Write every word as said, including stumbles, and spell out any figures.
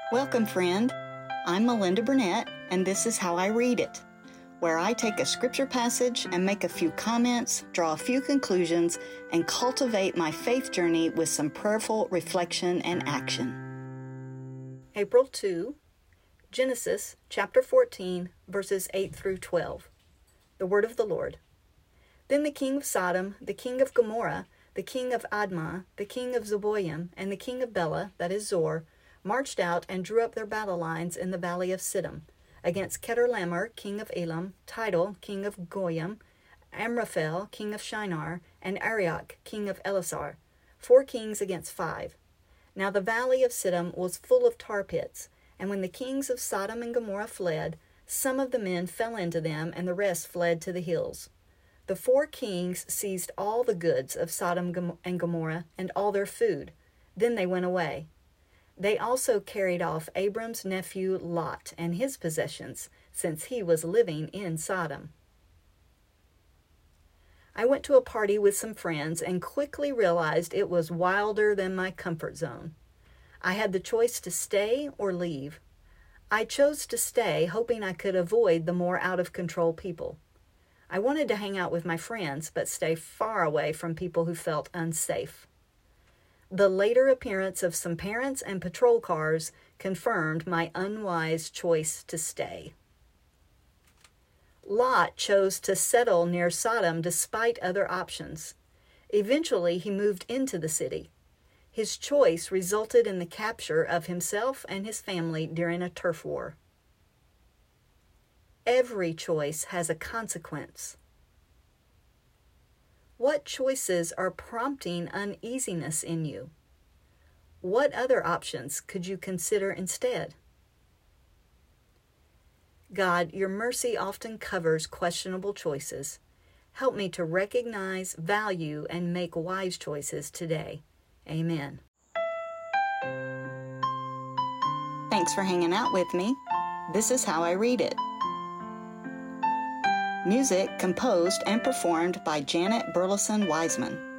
Welcome, friend. I'm Melinda Burnett, and this is How I Read It, where I take a scripture passage and make a few comments, draw a few conclusions, and cultivate my faith journey with some prayerful reflection and action. April second, Genesis chapter fourteen, verses eight through twelve. The word of the Lord. Then the king of Sodom, the king of Gomorrah, the king of Admah, the king of Zeboim, and the king of Bela, that is Zor, marched out and drew up their battle lines in the valley of Siddim, against Chedorlaomer, king of Elam, Tidal, king of Goyim, Amraphel, king of Shinar, and Arioch, king of Elasar, four kings against five. Now the valley of Siddim was full of tar pits, and when the kings of Sodom and Gomorrah fled, some of the men fell into them, and the rest fled to the hills. The four kings seized all the goods of Sodom and Gomorrah and all their food. Then they went away. They also carried off Abram's nephew Lot and his possessions, since he was living in Sodom. I went to a party with some friends and quickly realized it was wilder than my comfort zone. I had the choice to stay or leave. I chose to stay, hoping I could avoid the more out-of-control people. I wanted to hang out with my friends, but stay far away from people who felt unsafe. The later appearance of some parents and patrol cars confirmed my unwise choice to stay. Lot chose to settle near Sodom despite other options. Eventually, he moved into the city. His choice resulted in the capture of himself and his family during a turf war. Every choice has a consequence. What choices are prompting uneasiness in you? What other options could you consider instead? God, your mercy often covers questionable choices. Help me to recognize, value, and make wise choices today. Amen. Thanks for hanging out with me. This is How I Read It. Music composed and performed by Janet Burleson Wiseman.